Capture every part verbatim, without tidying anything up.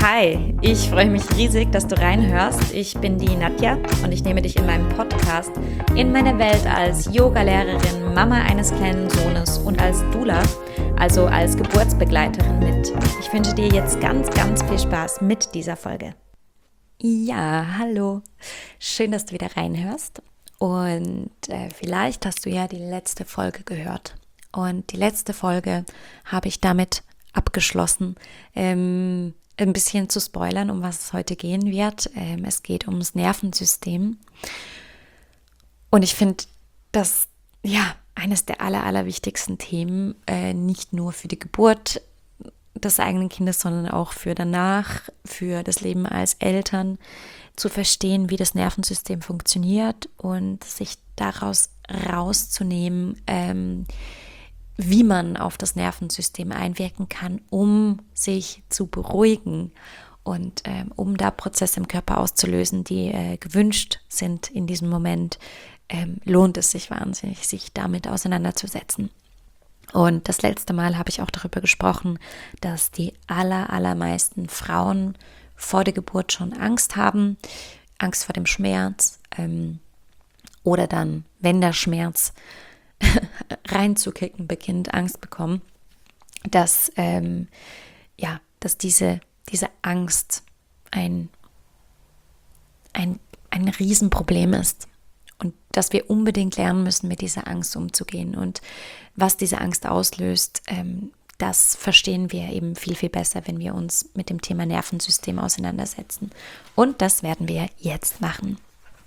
Hi, ich freue mich riesig, dass du reinhörst. Ich bin die Nadja und ich nehme dich in meinem Podcast in meine Welt als Yoga-Lehrerin, Mama eines kleinen Sohnes und als Doula, also als Geburtsbegleiterin mit. Ich wünsche dir jetzt ganz, ganz viel Spaß mit dieser Folge. Ja, hallo. Schön, dass du wieder reinhörst. Und äh, vielleicht hast du ja die letzte Folge gehört. Und die letzte Folge habe ich damit abgeschlossen, ähm, ein bisschen zu spoilern, um was es heute gehen wird. Ähm, es geht ums Nervensystem. Und ich finde, das ja eines der aller, allerwichtigsten Themen, äh, nicht nur für die Geburt des eigenen Kindes, sondern auch für danach, für das Leben als Eltern, zu verstehen, wie das Nervensystem funktioniert und sich daraus rauszunehmen, ähm, wie man auf das Nervensystem einwirken kann, um sich zu beruhigen und ähm, um da Prozesse im Körper auszulösen, die äh, gewünscht sind in diesem Moment, ähm, lohnt es sich wahnsinnig, sich damit auseinanderzusetzen. Und das letzte Mal habe ich auch darüber gesprochen, dass die aller, allermeisten Frauen vor der Geburt schon Angst haben, Angst vor dem Schmerz ähm, oder dann, wenn der Schmerz reinzukicken beginnt, Angst bekommen, dass, ähm, ja, dass diese, diese Angst ein, ein, ein Riesenproblem ist und dass wir unbedingt lernen müssen, mit dieser Angst umzugehen. Und was diese Angst auslöst, ähm, das verstehen wir eben viel, viel besser, wenn wir uns mit dem Thema Nervensystem auseinandersetzen. Und das werden wir jetzt machen.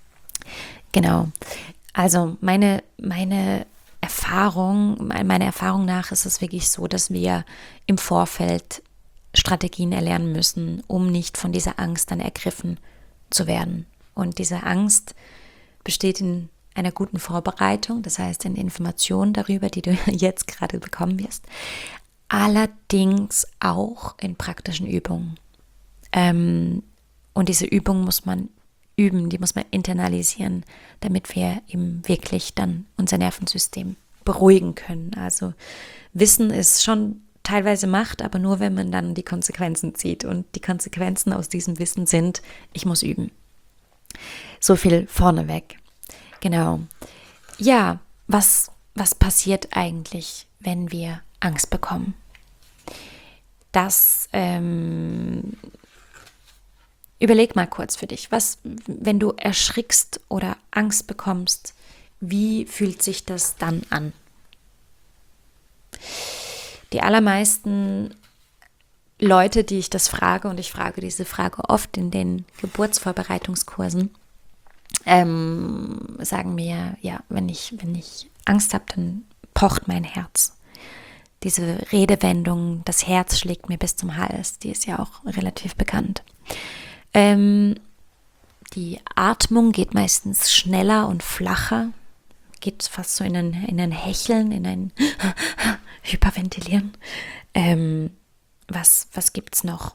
Genau. Also meine, meine Erfahrung, meiner Erfahrung nach ist es wirklich so, dass wir im Vorfeld Strategien erlernen müssen, um nicht von dieser Angst dann ergriffen zu werden. Und diese Angst besteht in einer guten Vorbereitung, das heißt in Informationen darüber, die du jetzt gerade bekommen wirst, allerdings auch in praktischen Übungen. Ähm, und diese Übung muss man üben, die muss man internalisieren, damit wir eben wirklich dann unser Nervensystem beruhigen können. Also Wissen ist schon teilweise Macht, aber nur, wenn man dann die Konsequenzen zieht. Und die Konsequenzen aus diesem Wissen sind, ich muss üben. So viel vorneweg. Genau. Ja, was, was passiert eigentlich, wenn wir Angst bekommen? Das ähm, Überleg mal kurz für dich, was, wenn du erschrickst oder Angst bekommst, wie fühlt sich das dann an? Die allermeisten Leute, die ich das frage, und ich frage diese Frage oft in den Geburtsvorbereitungskursen, ähm, sagen mir, ja, wenn ich, wenn ich Angst habe, dann pocht mein Herz. Diese Redewendung, das Herz schlägt mir bis zum Hals, die ist ja auch relativ bekannt. Ähm, die Atmung geht meistens schneller und flacher, geht fast so in ein, in ein Hecheln, in ein Hyperventilieren. Ähm, was was gibt es noch?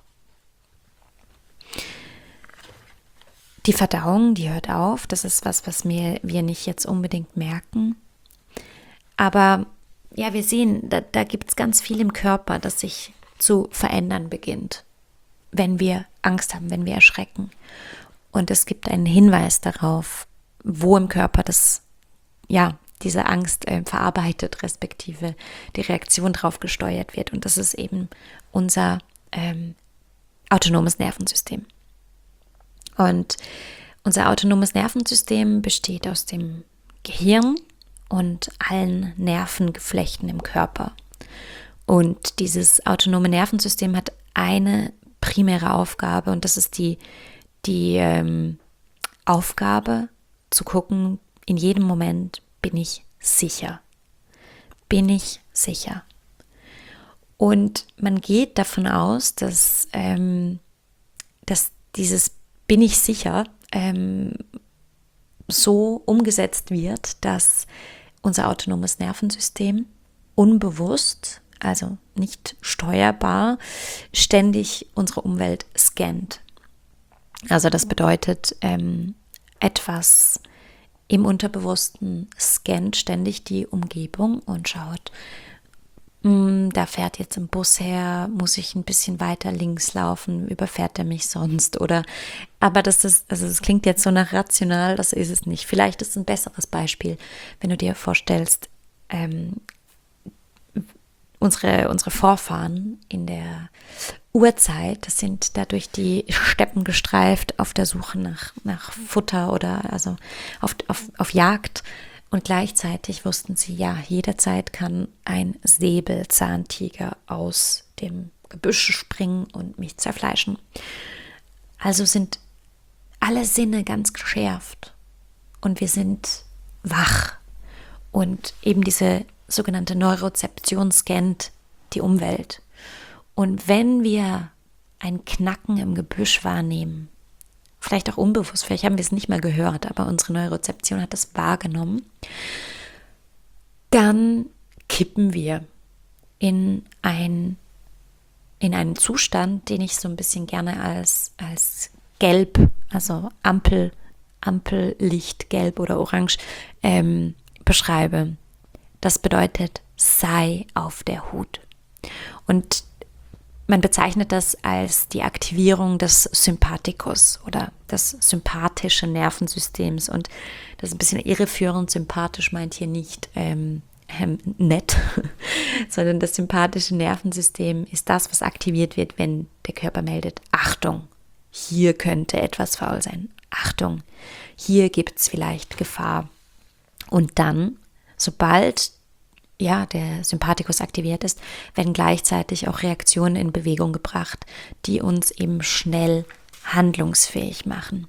Die Verdauung, die hört auf. Das ist was, was wir, wir nicht jetzt unbedingt merken. Aber ja, wir sehen, da, da gibt es ganz viel im Körper, das sich zu verändern beginnt, wenn wir Angst haben, wenn wir erschrecken. Und es gibt einen Hinweis darauf, wo im Körper das, ja, diese Angst äh, verarbeitet, respektive die Reaktion darauf gesteuert wird. Und das ist eben unser ähm, autonomes Nervensystem. Und unser autonomes Nervensystem besteht aus dem Gehirn und allen Nervengeflechten im Körper. Und dieses autonome Nervensystem hat eine primäre Aufgabe, und das ist die, die ähm, Aufgabe zu gucken, in jedem Moment bin ich sicher. Bin ich sicher. Und man geht davon aus, dass, ähm, dass dieses bin ich sicher ähm, so umgesetzt wird, dass unser autonomes Nervensystem unbewusst, also nicht steuerbar, ständig unsere Umwelt scannt. Also das bedeutet, ähm, etwas im Unterbewussten scannt ständig die Umgebung und schaut, da fährt jetzt ein Bus her, muss ich ein bisschen weiter links laufen, überfährt er mich sonst oder, aber das ist, also es klingt jetzt so nach rational, das ist es nicht. Vielleicht ist es ein besseres Beispiel, wenn du dir vorstellst, ähm, unsere, unsere Vorfahren in der Urzeit sind da durch die Steppen gestreift auf der Suche nach, nach Futter oder also auf, auf, auf Jagd. Und gleichzeitig wussten sie, ja, jederzeit kann ein Säbelzahntiger aus dem Gebüsch springen und mich zerfleischen. Also sind alle Sinne ganz geschärft und wir sind wach. Und eben diese sogenannte Neurozeption scannt die Umwelt. Und wenn wir ein Knacken im Gebüsch wahrnehmen, vielleicht auch unbewusst, vielleicht haben wir es nicht mal gehört, aber unsere Neurozeption hat das wahrgenommen, dann kippen wir in, ein, in einen Zustand, den ich so ein bisschen gerne als, als gelb, also Ampel, Ampellicht, gelb oder orange ähm, beschreibe. Das bedeutet, sei auf der Hut. Und man bezeichnet das als die Aktivierung des Sympathikus oder des sympathischen Nervensystems. Und das ist ein bisschen irreführend. Sympathisch meint hier nicht ähm, ähm, nett, sondern das sympathische Nervensystem ist das, was aktiviert wird, wenn der Körper meldet, Achtung, hier könnte etwas faul sein. Achtung, hier gibt es vielleicht Gefahr. Und dann, sobald ja, der Sympathikus aktiviert ist, werden gleichzeitig auch Reaktionen in Bewegung gebracht, die uns eben schnell handlungsfähig machen.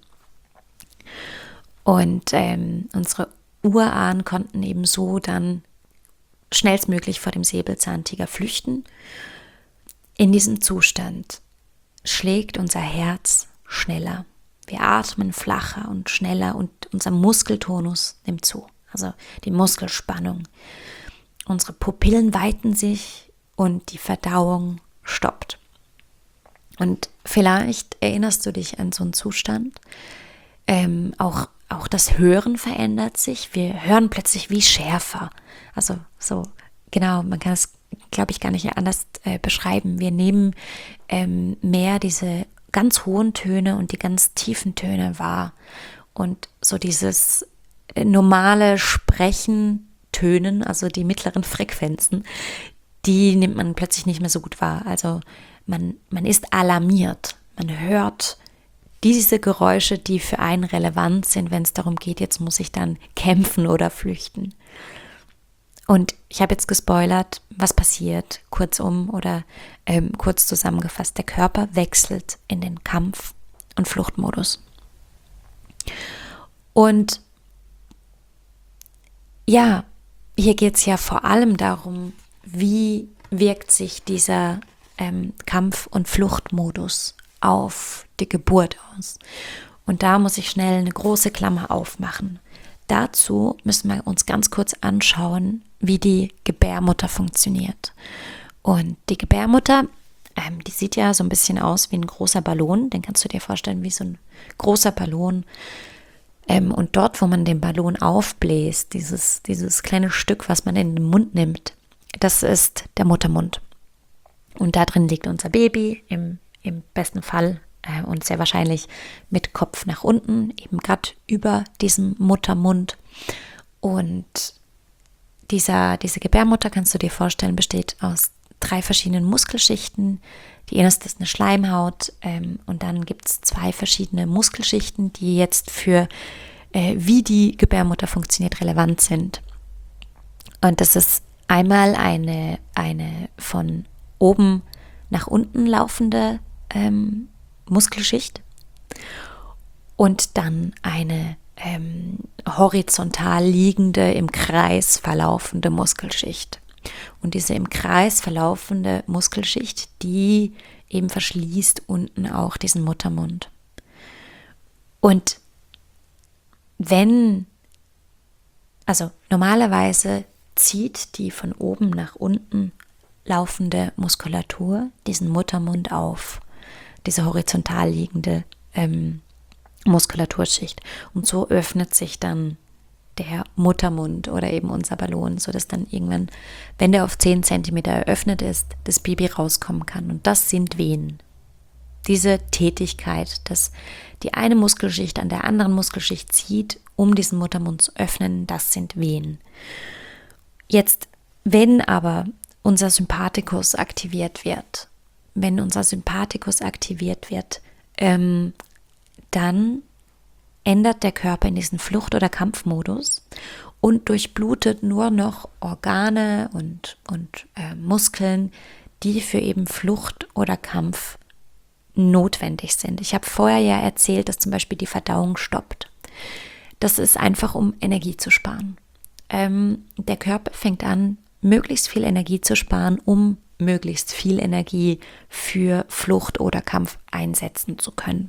Und ähm, unsere Urahnen konnten eben so dann schnellstmöglich vor dem Säbelzahntiger flüchten. In diesem Zustand schlägt unser Herz schneller. Wir atmen flacher und schneller und unser Muskeltonus nimmt zu, also die Muskelspannung. Unsere Pupillen weiten sich und die Verdauung stoppt. Und vielleicht erinnerst du dich an so einen Zustand. Ähm, auch, auch das Hören verändert sich. Wir hören plötzlich wie schärfer. Also so, genau, man kann es, glaube ich, gar nicht anders äh, beschreiben. Wir nehmen ähm, mehr diese ganz hohen Töne und die ganz tiefen Töne wahr. Und so dieses äh, normale Sprechen, Tönen, also die mittleren Frequenzen, die nimmt man plötzlich nicht mehr so gut wahr. Also man, man ist alarmiert. Man hört diese Geräusche, die für einen relevant sind, wenn es darum geht, jetzt muss ich dann kämpfen oder flüchten. Und ich habe jetzt gespoilert, was passiert, kurzum oder ähm, kurz zusammengefasst. Der Körper wechselt in den Kampf- und Fluchtmodus. Und ja, hier geht es ja vor allem darum, wie wirkt sich dieser ähm, Kampf- und Fluchtmodus auf die Geburt aus. Und da muss ich schnell eine große Klammer aufmachen. Dazu müssen wir uns ganz kurz anschauen, wie die Gebärmutter funktioniert. Und die Gebärmutter, ähm, die sieht ja so ein bisschen aus wie ein großer Ballon. Den kannst du dir vorstellen wie so ein großer Ballon. Ähm, und dort, wo man den Ballon aufbläst, dieses, dieses kleine Stück, was man in den Mund nimmt, das ist der Muttermund. Und da drin liegt unser Baby, im, im besten Fall äh, und sehr wahrscheinlich mit Kopf nach unten, eben gerade über diesem Muttermund. Und dieser, diese Gebärmutter, kannst du dir vorstellen, besteht aus drei verschiedenen Muskelschichten. Die erste ist eine Schleimhaut ähm, und dann gibt es zwei verschiedene Muskelschichten, die jetzt für, äh, wie die Gebärmutter funktioniert, relevant sind. Und das ist einmal eine, eine von oben nach unten laufende ähm, Muskelschicht und dann eine ähm, horizontal liegende, im Kreis verlaufende Muskelschicht. Und diese im Kreis verlaufende Muskelschicht, die eben verschließt unten auch diesen Muttermund. Und wenn, also normalerweise zieht die von oben nach unten laufende Muskulatur diesen Muttermund auf, diese horizontal liegende ähm, Muskulaturschicht. Und so öffnet sich dann der Muttermund oder eben unser Ballon, sodass dann irgendwann, wenn der auf zehn Zentimeter eröffnet ist, das Baby rauskommen kann. Und das sind Wehen. Diese Tätigkeit, dass die eine Muskelschicht an der anderen Muskelschicht zieht, um diesen Muttermund zu öffnen, das sind Wehen. Jetzt, wenn aber unser Sympathikus aktiviert wird, wenn unser Sympathikus aktiviert wird, ähm, dann ändert der Körper in diesen Flucht- oder Kampfmodus und durchblutet nur noch Organe und, und äh, Muskeln, die für eben Flucht oder Kampf notwendig sind. Ich habe vorher ja erzählt, dass zum Beispiel die Verdauung stoppt. Das ist einfach, um Energie zu sparen. Ähm, der Körper fängt an, möglichst viel Energie zu sparen, um möglichst viel Energie für Flucht oder Kampf einsetzen zu können.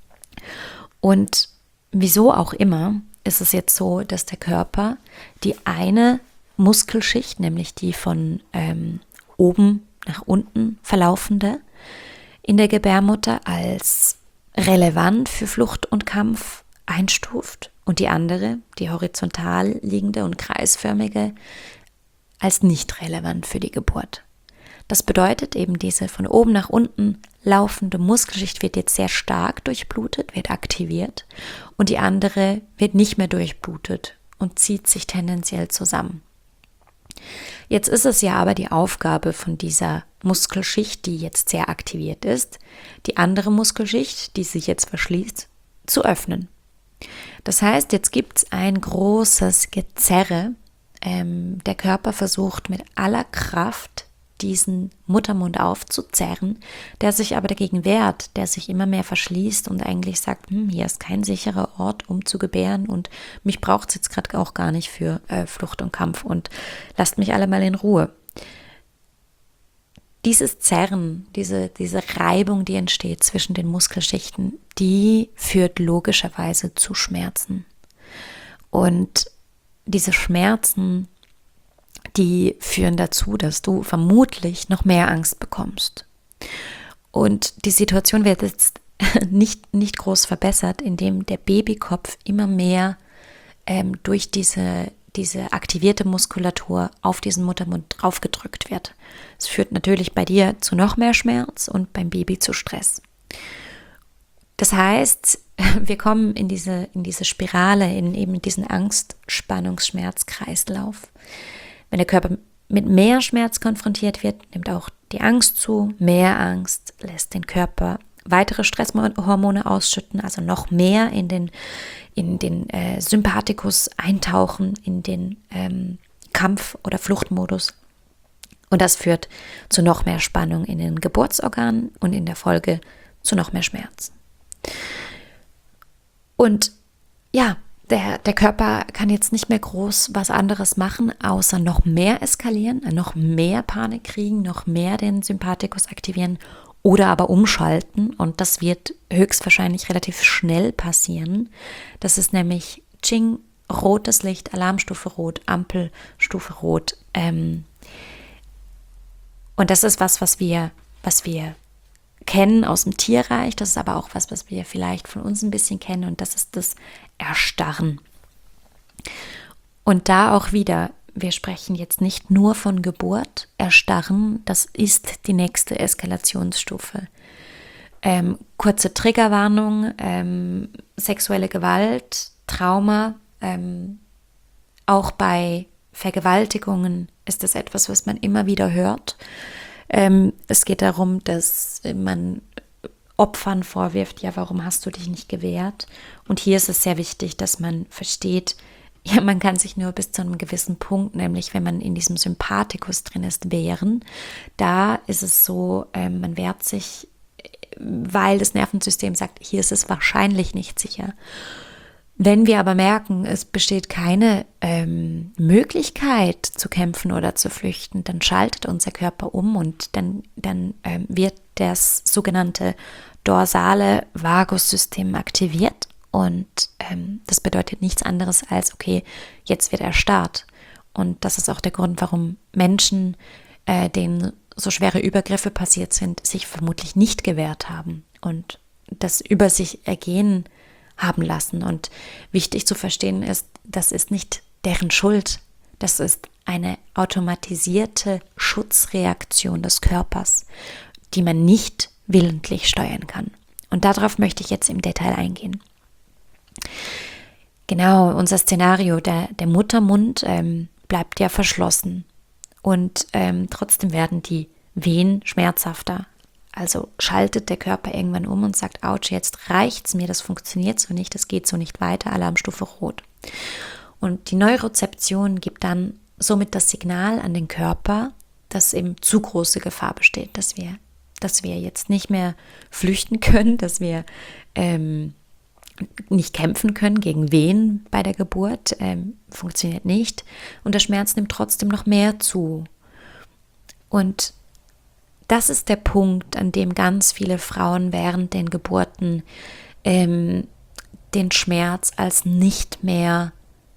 Und wieso auch immer, ist es jetzt so, dass der Körper die eine Muskelschicht, nämlich die von ähm, oben nach unten verlaufende, in der Gebärmutter als relevant für Flucht und Kampf einstuft und die andere, die horizontal liegende und kreisförmige, als nicht relevant für die Geburt. Das bedeutet eben, diese von oben nach unten laufende Muskelschicht wird jetzt sehr stark durchblutet, wird aktiviert und die andere wird nicht mehr durchblutet und zieht sich tendenziell zusammen. Jetzt ist es ja aber die Aufgabe von dieser Muskelschicht, die jetzt sehr aktiviert ist, die andere Muskelschicht, die sich jetzt verschließt, zu öffnen. Das heißt, jetzt gibt es ein großes Gezerre. Ähm, der Körper versucht mit aller Kraft, diesen Muttermund aufzuzerren, der sich aber dagegen wehrt, der sich immer mehr verschließt und eigentlich sagt, hm, hier ist kein sicherer Ort, um zu gebären und mich braucht es jetzt gerade auch gar nicht für äh, Flucht und Kampf und lasst mich alle mal in Ruhe. Dieses Zerren, diese, diese Reibung, die entsteht zwischen den Muskelschichten, die führt logischerweise zu Schmerzen. Und diese Schmerzen, die führen dazu, dass du vermutlich noch mehr Angst bekommst. Und die Situation wird jetzt nicht, nicht groß verbessert, indem der Babykopf immer mehr ähm, durch diese, diese aktivierte Muskulatur auf diesen Muttermund draufgedrückt wird. Es führt natürlich bei dir zu noch mehr Schmerz und beim Baby zu Stress. Das heißt, wir kommen in diese, in diese Spirale, in eben diesen Angst-Spannungs-Schmerz-Kreislauf. Wenn der Körper mit mehr Schmerz konfrontiert wird, nimmt auch die Angst zu. Mehr Angst lässt den Körper weitere Stresshormone ausschütten, also noch mehr in den, in den äh, Sympathikus eintauchen, in den ähm, Kampf- oder Fluchtmodus. Und das führt zu noch mehr Spannung in den Geburtsorganen und in der Folge zu noch mehr Schmerz. Und ja, Der, der Körper kann jetzt nicht mehr groß was anderes machen, außer noch mehr eskalieren, noch mehr Panik kriegen, noch mehr den Sympathikus aktivieren oder aber umschalten. Und das wird höchstwahrscheinlich relativ schnell passieren. Das ist nämlich Ching, rotes Licht, Alarmstufe rot, Ampelstufe rot. Ähm, und das ist was, was wir, was wir kennen aus dem Tierreich. Das ist aber auch was, was wir vielleicht von uns ein bisschen kennen. Und das ist das Erstarren. Und da auch wieder, wir sprechen jetzt nicht nur von Geburt. Erstarren, das ist die nächste Eskalationsstufe. Ähm, kurze Triggerwarnung, ähm, sexuelle Gewalt, Trauma, ähm, auch bei Vergewaltigungen ist das etwas, was man immer wieder hört. Ähm, es geht darum, dass man Opfern vorwirft, ja, warum hast du dich nicht gewehrt? Und hier ist es sehr wichtig, dass man versteht, ja, man kann sich nur bis zu einem gewissen Punkt, nämlich wenn man in diesem Sympathikus drin ist, wehren. Da ist es so, ähm, man wehrt sich, weil das Nervensystem sagt, hier ist es wahrscheinlich nicht sicher. Wenn wir aber merken, es besteht keine ähm, Möglichkeit zu kämpfen oder zu flüchten, dann schaltet unser Körper um und dann, dann ähm, wird das sogenannte dorsale Vagussystem aktiviert und ähm, das bedeutet nichts anderes als, okay, jetzt wird erstarrt. Und das ist auch der Grund, warum Menschen, äh, denen so schwere Übergriffe passiert sind, sich vermutlich nicht gewehrt haben und das über sich ergehen haben lassen. Und wichtig zu verstehen ist, das ist nicht deren Schuld. Das ist eine automatisierte Schutzreaktion des Körpers, die man nicht willentlich steuern kann. Und darauf möchte ich jetzt im Detail eingehen. Genau, unser Szenario, der, der Muttermund ähm, bleibt ja verschlossen und ähm, trotzdem werden die Wehen schmerzhafter. Also schaltet der Körper irgendwann um und sagt, ouch, jetzt reicht's mir, das funktioniert so nicht, das geht so nicht weiter, Alarmstufe rot. Und die Neurozeption gibt dann somit das Signal an den Körper, dass eben zu große Gefahr besteht, dass wir, dass wir jetzt nicht mehr flüchten können, dass wir ähm, nicht kämpfen können gegen Wehen bei der Geburt, ähm, funktioniert nicht. Und der Schmerz nimmt trotzdem noch mehr zu. Und das ist der Punkt, an dem ganz viele Frauen während den Geburten ähm, den Schmerz als nicht mehr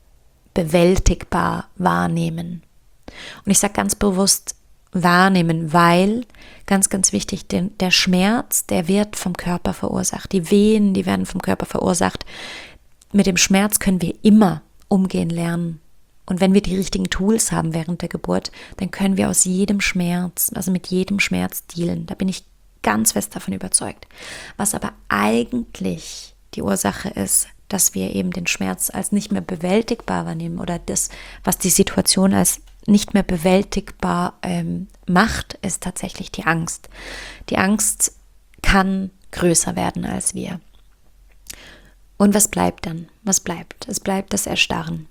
bewältigbar wahrnehmen. Und ich sage ganz bewusst wahrnehmen, weil, ganz, ganz wichtig, den, der Schmerz, der wird vom Körper verursacht. Die Wehen, die werden vom Körper verursacht. Mit dem Schmerz können wir immer umgehen lernen. Und wenn wir die richtigen Tools haben während der Geburt, dann können wir aus jedem Schmerz, also mit jedem Schmerz dealen. Da bin ich ganz fest davon überzeugt. Was aber eigentlich die Ursache ist, dass wir eben den Schmerz als nicht mehr bewältigbar wahrnehmen oder das, was die Situation als nicht mehr bewältigbar ähm, macht, ist tatsächlich die Angst. Die Angst kann größer werden als wir. Und was bleibt dann? Was bleibt? Es bleibt das Erstarren.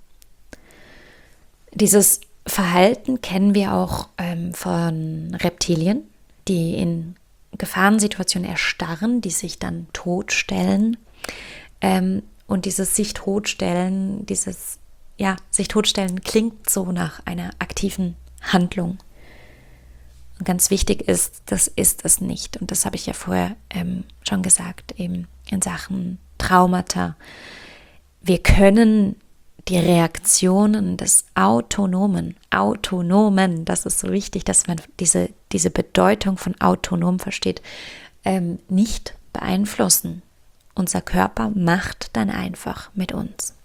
Dieses Verhalten kennen wir auch ähm, von Reptilien, die in Gefahrensituationen erstarren, die sich dann totstellen. Ähm, und dieses sich totstellen, dieses ja, sich totstellen klingt so nach einer aktiven Handlung. Und ganz wichtig ist, das ist es nicht. Und das habe ich ja vorher ähm, schon gesagt, eben in Sachen Traumata. Wir können die Reaktionen des Autonomen, Autonomen, das ist so wichtig, dass man diese, diese Bedeutung von autonom versteht, ähm, nicht beeinflussen. Unser Körper macht dann einfach mit uns.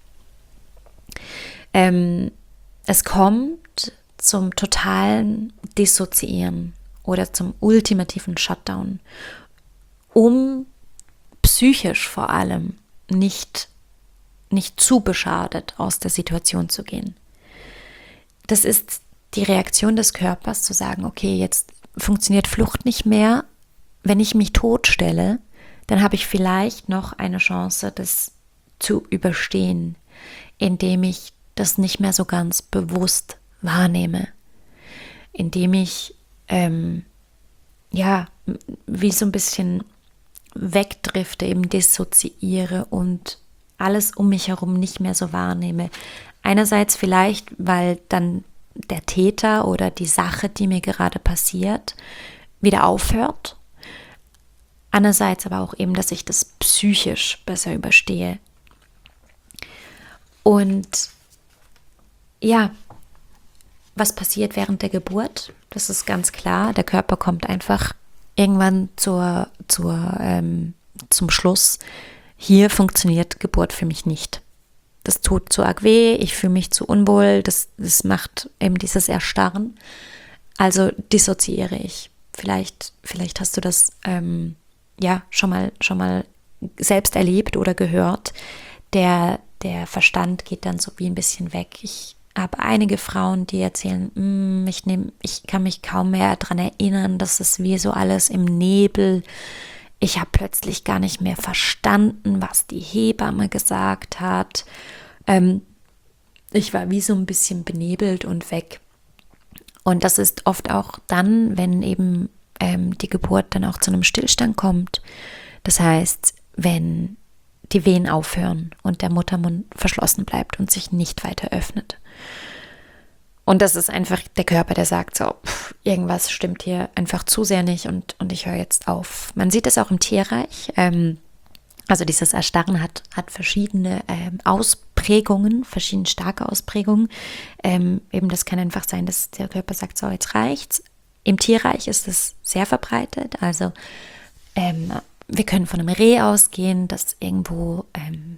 Ähm, es kommt zum totalen Dissoziieren oder zum ultimativen Shutdown, um psychisch vor allem nicht nicht zu beschadet aus der Situation zu gehen. Das ist die Reaktion des Körpers zu sagen, okay, jetzt funktioniert Flucht nicht mehr. Wenn ich mich totstelle, dann habe ich vielleicht noch eine Chance, das zu überstehen, indem ich das nicht mehr so ganz bewusst wahrnehme, indem ich ähm, ja wie so ein bisschen wegdrifte, eben dissoziiere und alles um mich herum nicht mehr so wahrnehme. Einerseits vielleicht, weil dann der Täter oder die Sache, die mir gerade passiert, wieder aufhört. Andererseits aber auch eben, dass ich das psychisch besser überstehe. Und ja, was passiert während der Geburt? Das ist ganz klar. Der Körper kommt einfach irgendwann zur, zur, ähm, zum Schluss, hier funktioniert Geburt für mich nicht. Das tut zu arg weh, ich fühle mich zu unwohl, das, das macht eben dieses Erstarren. Also dissoziiere ich. Vielleicht, vielleicht hast du das ähm, ja schon mal, schon mal selbst erlebt oder gehört. Der, der Verstand geht dann so wie ein bisschen weg. Ich habe einige Frauen, die erzählen, mm, ich, nehm, ich kann mich kaum mehr daran erinnern, dass es wie so alles im Nebel. Ich habe plötzlich gar nicht mehr verstanden, was die Hebamme gesagt hat. Ähm, ich war wie so ein bisschen benebelt und weg. Und das ist oft auch dann, wenn eben ähm, die Geburt dann auch zu einem Stillstand kommt. Das heißt, wenn die Wehen aufhören und der Muttermund verschlossen bleibt und sich nicht weiter öffnet. Und das ist einfach der Körper, der sagt so, pff, irgendwas stimmt hier einfach zu sehr nicht und, und ich höre jetzt auf. Man sieht es auch im Tierreich. Ähm, also dieses Erstarren hat, hat verschiedene ähm, Ausprägungen, verschiedene starke Ausprägungen. Ähm, eben das kann einfach sein, dass der Körper sagt, so jetzt reicht's. Im Tierreich ist es sehr verbreitet. Also ähm, wir können von einem Reh ausgehen, das irgendwo ähm,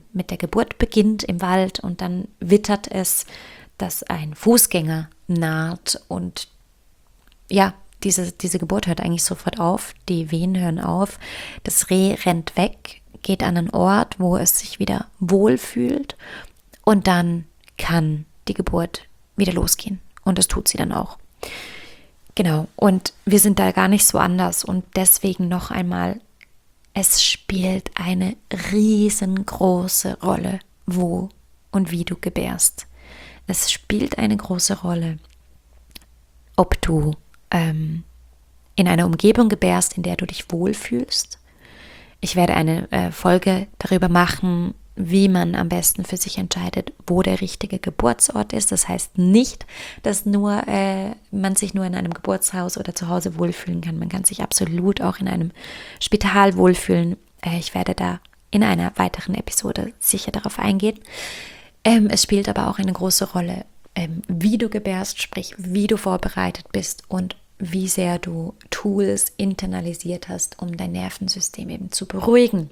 mit der Geburt beginnt im Wald und dann wittert es, dass ein Fußgänger naht und ja, diese, diese Geburt hört eigentlich sofort auf, die Wehen hören auf, das Reh rennt weg, geht an einen Ort, wo es sich wieder wohlfühlt und dann kann die Geburt wieder losgehen und das tut sie dann auch. Genau, und wir sind da gar nicht so anders und deswegen noch einmal, es spielt eine riesengroße Rolle, wo und wie du gebärst. Es spielt eine große Rolle, ob du ähm, in einer Umgebung gebärst, in der du dich wohlfühlst. Ich werde eine äh, Folge darüber machen, wie man am besten für sich entscheidet, wo der richtige Geburtsort ist. Das heißt nicht, dass nur äh, man sich nur in einem Geburtshaus oder zu Hause wohlfühlen kann. Man kann sich absolut auch in einem Spital wohlfühlen. Äh, ich werde da in einer weiteren Episode sicher darauf eingehen. Ähm, es spielt aber auch eine große Rolle, ähm, wie du gebärst, sprich, wie du vorbereitet bist und wie sehr du Tools internalisiert hast, um dein Nervensystem eben zu beruhigen,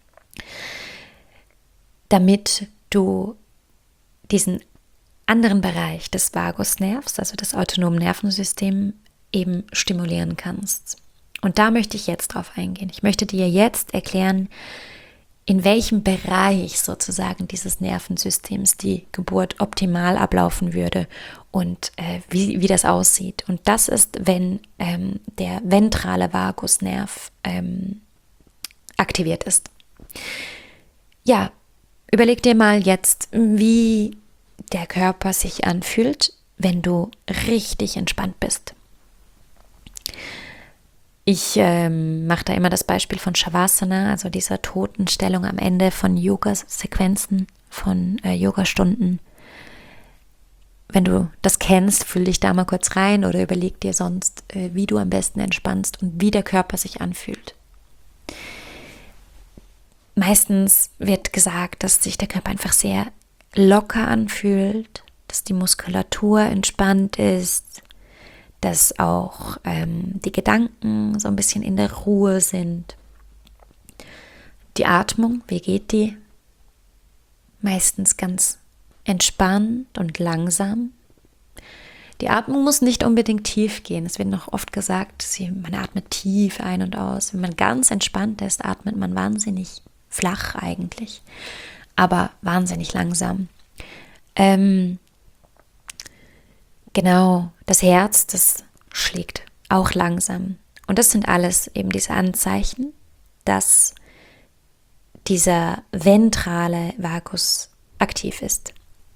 damit du diesen anderen Bereich des Vagusnervs, also das autonome Nervensystem, eben stimulieren kannst. Und da möchte ich jetzt drauf eingehen. Ich möchte dir jetzt erklären, in welchem Bereich sozusagen dieses Nervensystems die Geburt optimal ablaufen würde und äh, wie, wie das aussieht. Und das ist, wenn ähm, der ventrale Vagusnerv ähm, aktiviert ist. Ja, überleg dir mal jetzt, wie der Körper sich anfühlt, wenn du richtig entspannt bist. Ich ähm, mache da immer das Beispiel von Shavasana, also dieser Totenstellung am Ende von Yoga-Sequenzen, von äh, Yoga-Stunden. Wenn du das kennst, fühl dich da mal kurz rein oder überleg dir sonst, äh, wie du am besten entspannst und wie der Körper sich anfühlt. Meistens wird gesagt, dass sich der Körper einfach sehr locker anfühlt, dass die Muskulatur entspannt ist, dass auch ähm, die Gedanken so ein bisschen in der Ruhe sind. Die Atmung, wie geht die? Meistens ganz entspannt und langsam. Die Atmung muss nicht unbedingt tief gehen. Es wird noch oft gesagt, man atmet tief ein und aus. Wenn man ganz entspannt ist, atmet man wahnsinnig flach eigentlich, aber wahnsinnig langsam. Ähm, genau, das Herz, das schlägt auch langsam. Und das sind alles eben diese Anzeichen, dass dieser ventrale Vagus aktiv ist.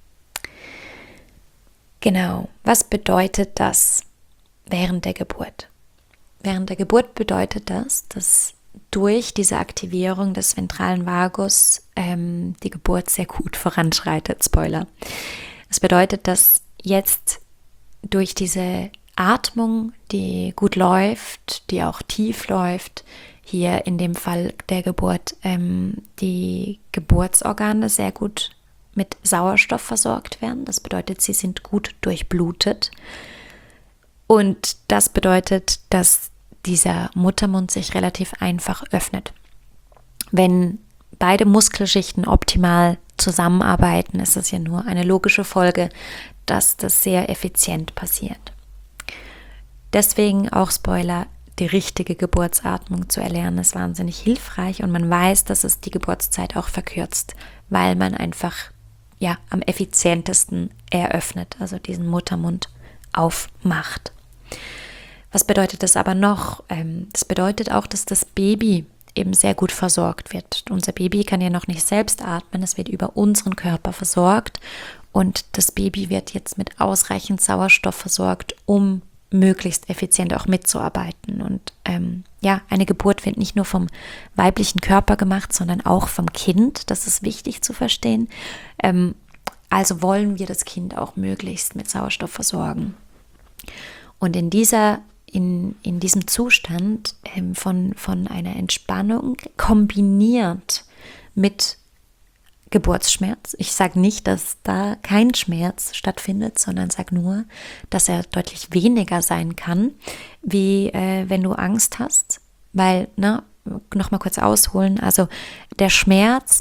Genau, was bedeutet das während der Geburt? Während der Geburt bedeutet das, dass durch diese Aktivierung des ventralen Vagus ähm, die Geburt sehr gut voranschreitet. Spoiler. Das bedeutet, dass jetzt durch diese Atmung, die gut läuft, die auch tief läuft, hier in dem Fall der Geburt, ähm, die Geburtsorgane sehr gut mit Sauerstoff versorgt werden. Das bedeutet, sie sind gut durchblutet. Und das bedeutet, dass dieser Muttermund sich relativ einfach öffnet. Wenn beide Muskelschichten optimal zusammenarbeiten, ist es ja nur eine logische Folge, dass das sehr effizient passiert. Deswegen auch Spoiler, die richtige Geburtsatmung zu erlernen ist wahnsinnig hilfreich und man weiß, dass es die Geburtszeit auch verkürzt, weil man einfach ja am effizientesten eröffnet, also diesen Muttermund aufmacht. Was bedeutet das aber noch? Das bedeutet auch, dass das Baby eben sehr gut versorgt wird. Unser Baby kann ja noch nicht selbst atmen, es wird über unseren Körper versorgt und das Baby wird jetzt mit ausreichend Sauerstoff versorgt, um möglichst effizient auch mitzuarbeiten. Und ähm, ja, eine Geburt wird nicht nur vom weiblichen Körper gemacht, sondern auch vom Kind. Das ist wichtig zu verstehen. Ähm, also wollen wir das Kind auch möglichst mit Sauerstoff versorgen. Und in dieser In, in diesem Zustand ähm, von, von einer Entspannung kombiniert mit Geburtsschmerz. Ich sage nicht, dass da kein Schmerz stattfindet, sondern sage nur, dass er deutlich weniger sein kann, wie äh, wenn du Angst hast. Weil, ne, nochmal kurz ausholen, also der Schmerz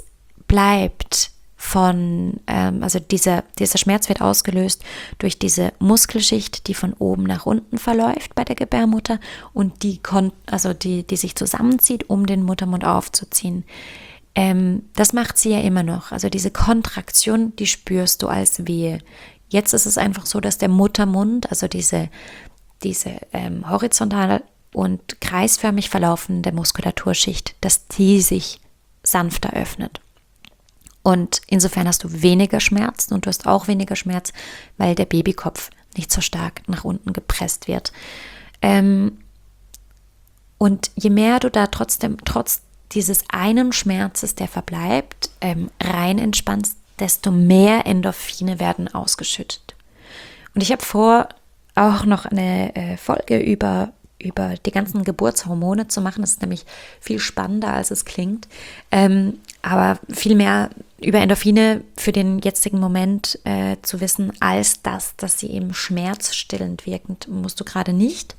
bleibt von, ähm, also dieser, dieser Schmerz wird ausgelöst durch diese Muskelschicht, die von oben nach unten verläuft bei der Gebärmutter und die, kon- also die, die sich zusammenzieht, um den Muttermund aufzuziehen. Ähm, das macht sie ja immer noch. Also diese Kontraktion, die spürst du als Wehe. Jetzt ist es einfach so, dass der Muttermund, also diese, diese ähm, horizontal und kreisförmig verlaufende Muskulaturschicht, dass die sich sanfter öffnet. Und insofern hast du weniger Schmerz und du hast auch weniger Schmerz, weil der Babykopf nicht so stark nach unten gepresst wird. Ähm, und je mehr du da trotzdem, trotz dieses einen Schmerzes, der verbleibt, ähm, rein entspannst, desto mehr Endorphine werden ausgeschüttet. Und ich habe vor, auch noch eine äh, Folge über, über die ganzen Geburtshormone zu machen. Das ist nämlich viel spannender, als es klingt. Ähm, aber viel mehr über Endorphine für den jetzigen Moment äh, zu wissen, als das, dass sie eben schmerzstillend wirkend, musst du gerade nicht.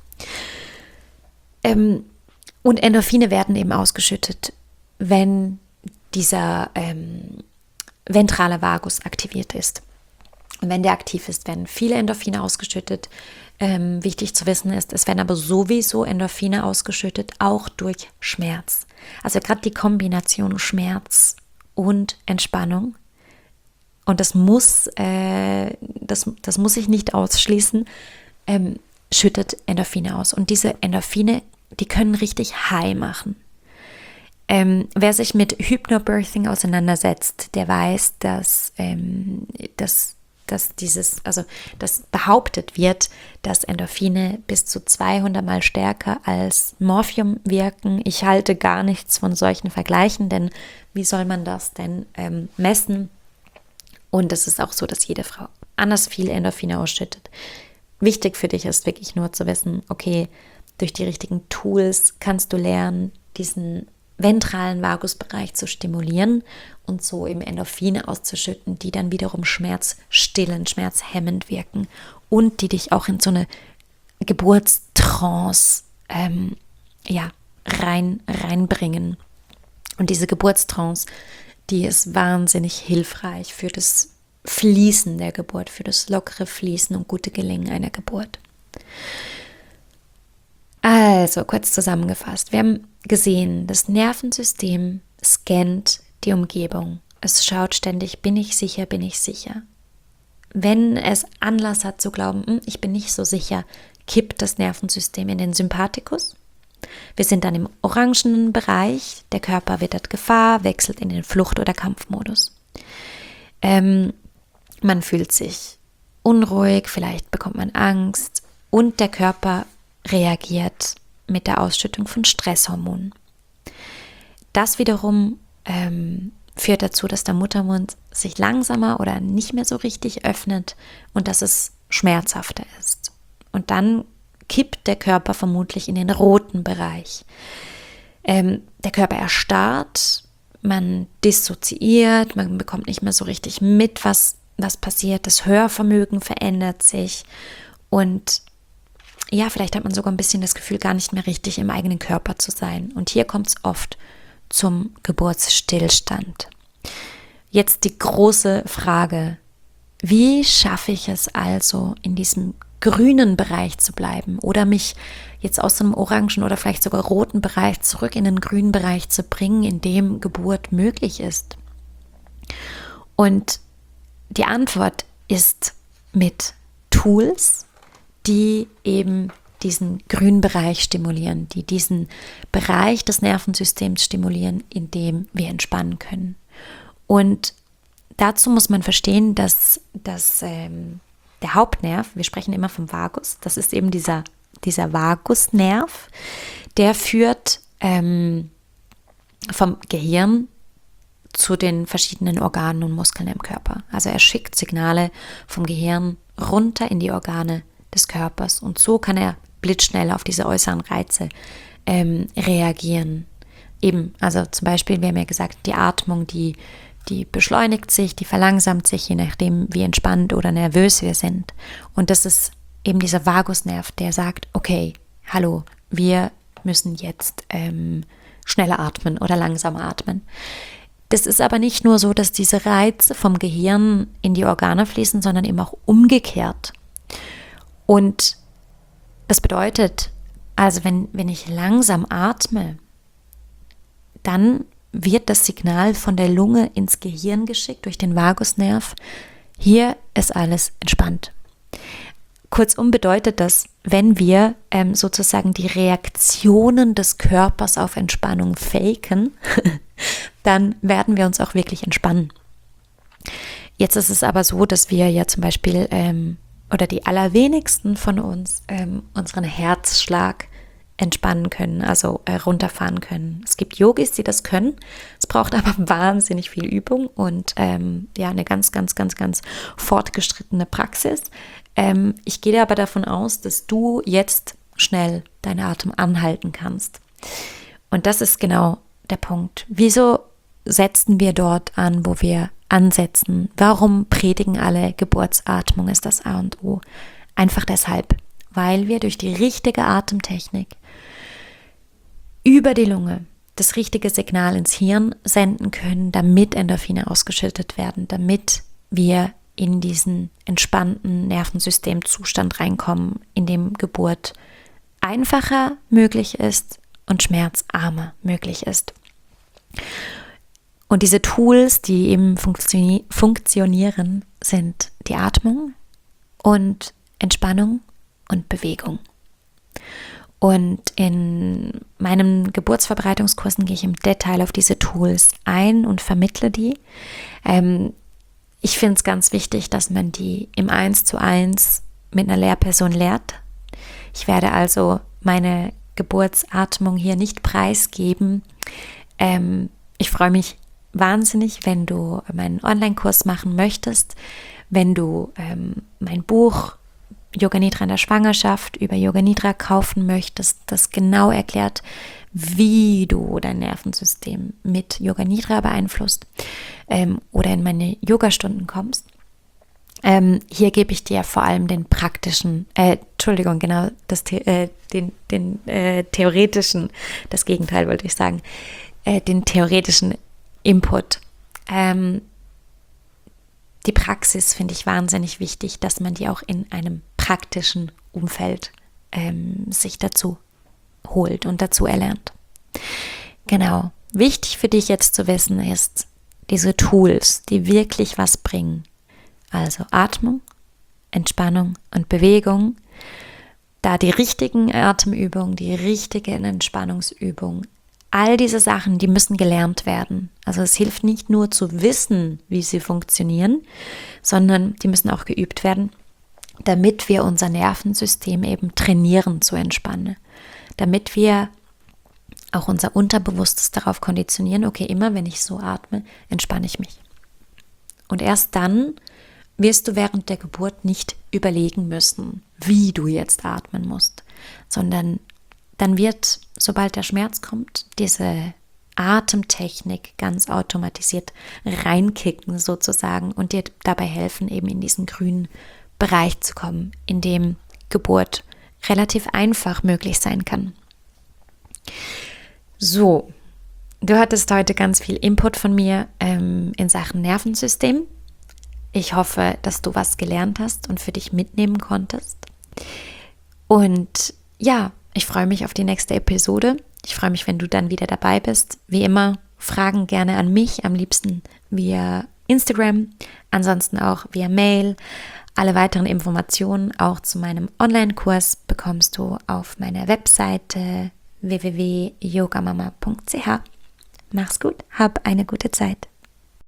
Ähm, und Endorphine werden eben ausgeschüttet, wenn dieser ähm, ventrale Vagus aktiviert ist. Und wenn der aktiv ist, werden viele Endorphine ausgeschüttet. Ähm, wichtig zu wissen ist, es werden aber sowieso Endorphine ausgeschüttet, auch durch Schmerz. Also gerade die Kombination Schmerz und Entspannung. Und das muss, äh, das, das muss ich nicht ausschließen, ähm, schüttet Endorphine aus. Und diese Endorphine, die können richtig high machen. Ähm, wer sich mit Hypnobirthing auseinandersetzt, der weiß, dass, ähm, dass, dass dieses, also dass behauptet wird, dass Endorphine bis zu zweihundert Mal stärker als Morphium wirken. Ich halte gar nichts von solchen Vergleichen, denn wie soll man das denn ähm, messen? Und es ist auch so, dass jede Frau anders viel Endorphine ausschüttet. Wichtig für dich ist wirklich nur zu wissen, okay, durch die richtigen Tools kannst du lernen, diesen ventralen Vagusbereich zu stimulieren und so eben Endorphine auszuschütten, die dann wiederum schmerzstillend, schmerzhemmend wirken und die dich auch in so eine Geburtstrance ähm, ja, rein, reinbringen. Und diese Geburtstrance, die ist wahnsinnig hilfreich für das Fließen der Geburt, für das lockere Fließen und gute Gelingen einer Geburt. Also, kurz zusammengefasst, wir haben gesehen, das Nervensystem scannt die Umgebung. Es schaut ständig, bin ich sicher, bin ich sicher. Wenn es Anlass hat zu glauben, ich bin nicht so sicher, kippt das Nervensystem in den Sympathikus. Wir sind dann im orangenen Bereich, der Körper wittert Gefahr, wechselt in den Flucht- oder Kampfmodus. Ähm, man fühlt sich unruhig, vielleicht bekommt man Angst und der Körper reagiert mit der Ausschüttung von Stresshormonen. Das wiederum ähm, führt dazu, dass der Muttermund sich langsamer oder nicht mehr so richtig öffnet und dass es schmerzhafter ist. Und dann kippt der Körper vermutlich in den roten Bereich. Ähm, der Körper erstarrt, man dissoziiert, man bekommt nicht mehr so richtig mit, was, was passiert. Das Hörvermögen verändert sich und ja, vielleicht hat man sogar ein bisschen das Gefühl, gar nicht mehr richtig im eigenen Körper zu sein. Und hier kommt es oft zum Geburtsstillstand. Jetzt die große Frage, wie schaffe ich es also, in diesem grünen Bereich zu bleiben oder mich jetzt aus einem orangen oder vielleicht sogar roten Bereich zurück in den grünen Bereich zu bringen, in dem Geburt möglich ist? Und die Antwort ist mit Tools, die eben diesen grünen Bereich stimulieren, die diesen Bereich des Nervensystems stimulieren, in dem wir entspannen können. Und dazu muss man verstehen, dass, dass ähm, der Hauptnerv, wir sprechen immer vom Vagus, das ist eben dieser, dieser Vagusnerv, der führt ähm, vom Gehirn zu den verschiedenen Organen und Muskeln im Körper. Also er schickt Signale vom Gehirn runter in die Organe des Körpers und so kann er blitzschnell auf diese äußeren Reize ähm, reagieren. Eben, also zum Beispiel, wir haben ja gesagt, die Atmung, die, die beschleunigt sich, die verlangsamt sich, je nachdem, wie entspannt oder nervös wir sind. Und das ist eben dieser Vagusnerv, der sagt, okay, hallo, wir müssen jetzt ähm, schneller atmen oder langsamer atmen. Das ist aber nicht nur so, dass diese Reize vom Gehirn in die Organe fließen, sondern eben auch umgekehrt. Und das bedeutet, also wenn, wenn ich langsam atme, dann wird das Signal von der Lunge ins Gehirn geschickt durch den Vagusnerv. Hier ist alles entspannt. Kurzum bedeutet das, wenn wir ähm, sozusagen die Reaktionen des Körpers auf Entspannung faken, dann werden wir uns auch wirklich entspannen. Jetzt ist es aber so, dass wir ja zum Beispiel, ähm, oder die allerwenigsten von uns, ähm, unseren Herzschlag entspannen können, also äh, runterfahren können. Es gibt Yogis, die das können. Es braucht aber wahnsinnig viel Übung und ähm, ja, eine ganz, ganz, ganz, ganz fortgeschrittene Praxis. Ähm, ich gehe aber davon aus, dass du jetzt schnell deinen Atem anhalten kannst. Und das ist genau der Punkt. Wieso setzen wir dort an, wo wir ansetzen? Warum predigen alle, Geburtsatmung ist das A und O? Einfach deshalb, weil wir durch die richtige Atemtechnik über die Lunge das richtige Signal ins Hirn senden können, damit Endorphine ausgeschüttet werden, damit wir in diesen entspannten Nervensystemzustand reinkommen, in dem Geburt einfacher möglich ist und schmerzarmer möglich ist. Und diese Tools, die eben funktioni- funktionieren, sind die Atmung und Entspannung und Bewegung. Und in meinen Geburtsvorbereitungskursen gehe ich im Detail auf diese Tools ein und vermittle die. Ähm, ich finde es ganz wichtig, dass man die im Eins zu Eins mit einer Lehrperson lehrt. Ich werde also meine Geburtsatmung hier nicht preisgeben. Ähm, ich freue mich wahnsinnig, wenn du meinen Online-Kurs machen möchtest, wenn du ähm, mein Buch Yoga Nidra in der Schwangerschaft über Yoga Nidra kaufen möchtest, das genau erklärt, wie du dein Nervensystem mit Yoga Nidra beeinflusst ähm, oder in meine Yogastunden kommst. Ähm, hier gebe ich dir vor allem den praktischen, äh, Entschuldigung, genau, das, äh, den, den äh, theoretischen, das Gegenteil wollte ich sagen, äh, den theoretischen Input. Ähm, die Praxis finde ich wahnsinnig wichtig, dass man die auch in einem praktischen Umfeld ähm, sich dazu holt und dazu erlernt. Genau. Wichtig für dich jetzt zu wissen ist, diese Tools, die wirklich was bringen, also Atmung, Entspannung und Bewegung, da die richtigen Atemübungen, die richtigen Entspannungsübungen, all diese Sachen, die müssen gelernt werden. Also es hilft nicht nur zu wissen, wie sie funktionieren, sondern die müssen auch geübt werden, damit wir unser Nervensystem eben trainieren zu entspannen. Damit wir auch unser Unterbewusstes darauf konditionieren, okay, immer wenn ich so atme, entspanne ich mich. Und erst dann wirst du während der Geburt nicht überlegen müssen, wie du jetzt atmen musst, sondern dann wird, sobald der Schmerz kommt, diese Atemtechnik ganz automatisiert reinkicken sozusagen und dir dabei helfen, eben in diesen grünen Bereich zu kommen, in dem Geburt relativ einfach möglich sein kann. So, du hattest heute ganz viel Input von mir ähm, in Sachen Nervensystem. Ich hoffe, dass du was gelernt hast und für dich mitnehmen konntest. Und ja, ich freue mich auf die nächste Episode. Ich freue mich, wenn du dann wieder dabei bist. Wie immer, Fragen gerne an mich, am liebsten via Instagram, ansonsten auch via Mail. Alle weiteren Informationen auch zu meinem Online-Kurs bekommst du auf meiner Webseite w w w punkt yogamama punkt c h. Mach's gut, hab eine gute Zeit.